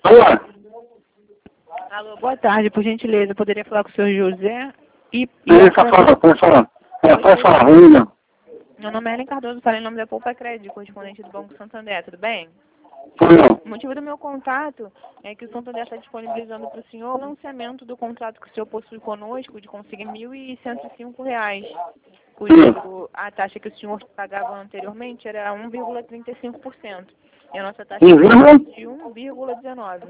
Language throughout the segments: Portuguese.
Alô? Alô, boa tarde, por gentileza, poderia falar com o senhor José? Pode falar. Pode falar, William. Meu nome é Ellen Cardoso, falei em nome da Poupa Crédito, correspondente do Banco Santander, tudo bem? O motivo do meu contato é que o Santander está disponibilizando para o senhor o lançamento do contrato que o senhor possui conosco de conseguir R$ 1.105, cujo a taxa que o senhor pagava anteriormente era 1,35%. E a nossa taxa é de 1,19%.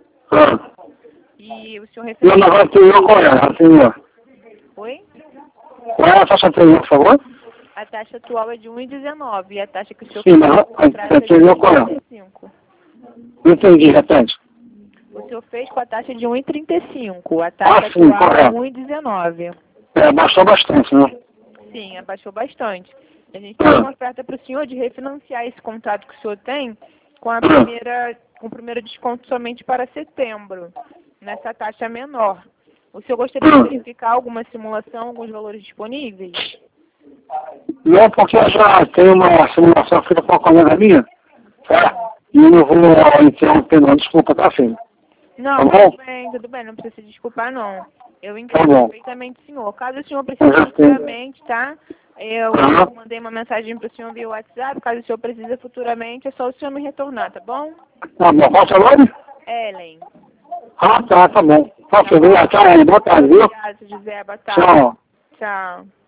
E o senhor recebeu... Eu não vai ter eu, qual é a senhora? Oi? Qual é a taxa anterior, por favor? A taxa atual é de 1,19 e a taxa que o senhor Sim, mas pagou no contrato é de anterior qual é? 1,35. Não entendi, repete. O senhor fez com a taxa de 1,35. A taxa sim, atual é correto. 1,19. Baixou bastante, né? Sim, abaixou bastante. A gente tem uma oferta para o senhor de refinanciar esse contrato que o senhor tem com com o primeiro desconto somente para setembro, nessa taxa menor. O senhor gostaria de verificar alguma simulação, alguns valores disponíveis? Não, porque eu já tenho uma simulação feita com uma colega minha, tá? E eu não vou interromper, não. Desculpa, tá, filho? Não, Tá bom? tudo bem, não precisa se desculpar, não. Eu Tá entendo bom. perfeitamente o senhor. Caso o senhor precise futuramente, tá? Eu mandei uma mensagem para o senhor via WhatsApp. Caso o senhor precise futuramente, é só o senhor me retornar, tá bom? Tá bom. Qual é o seu nome? Ellen. Tá bom. Tá, filho. Tchau, boa tarde, viu? Obrigada, José. Boa tarde. Tchau. Tchau.